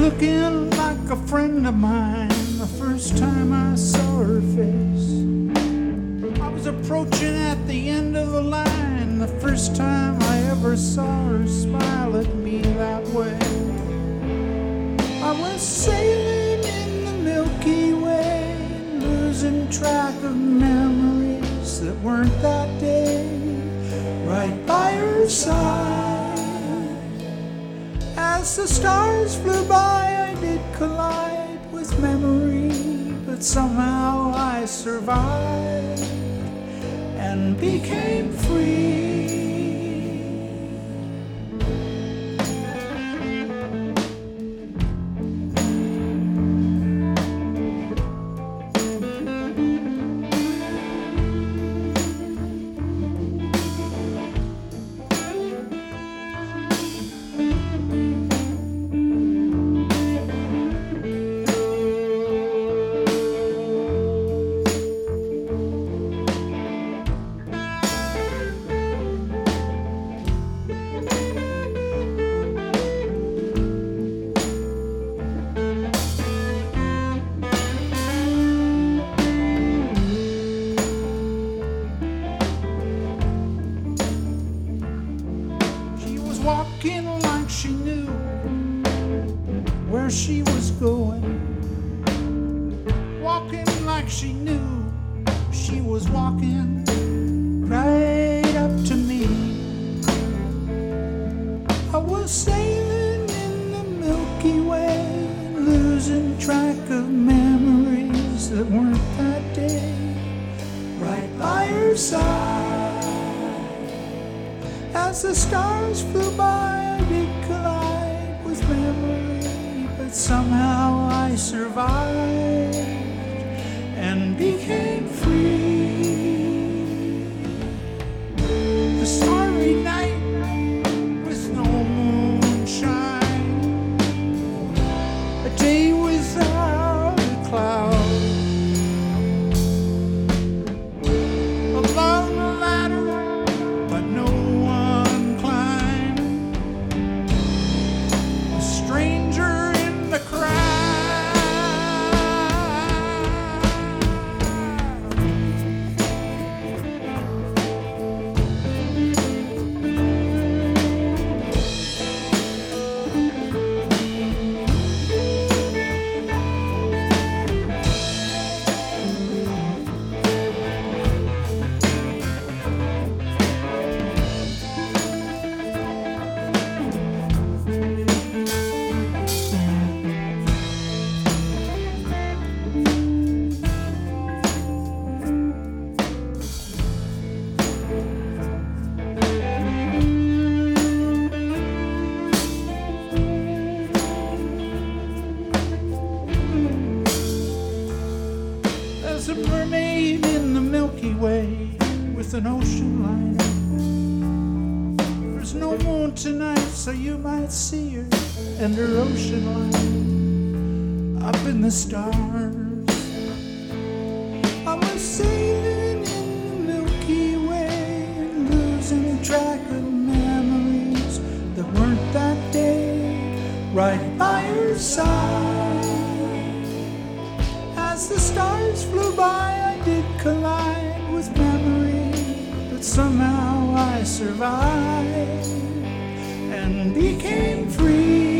looking like a friend of mine the first time I saw her face. I was approaching at the end of the line the first time I ever saw her smile at me that way. I was sailing in the Milky Way, losing track of memories that weren't that day, right by her side. As the stars flew by, I did collide with memory, but somehow I survived and became free. Walking like she knew where she was going, walking like she knew she was walking right up to me. I was sailing in the Milky Way, losing track of memories that weren't that day, right by her side. As the stars flew by, I did collide with memory, but somehow I survived and became free. The starry night with no moonshine, a day without a cloud. Along the ladder, but no stranger in the crowd. There's a mermaid in the Milky Way with an ocean line. There's no moon tonight, so you might see her and her ocean line up in the stars. I was sailing in the Milky Way, losing track of memories that weren't that day, right by her side. As the stars flew by, I did collide with memory, but somehow I survived and became free.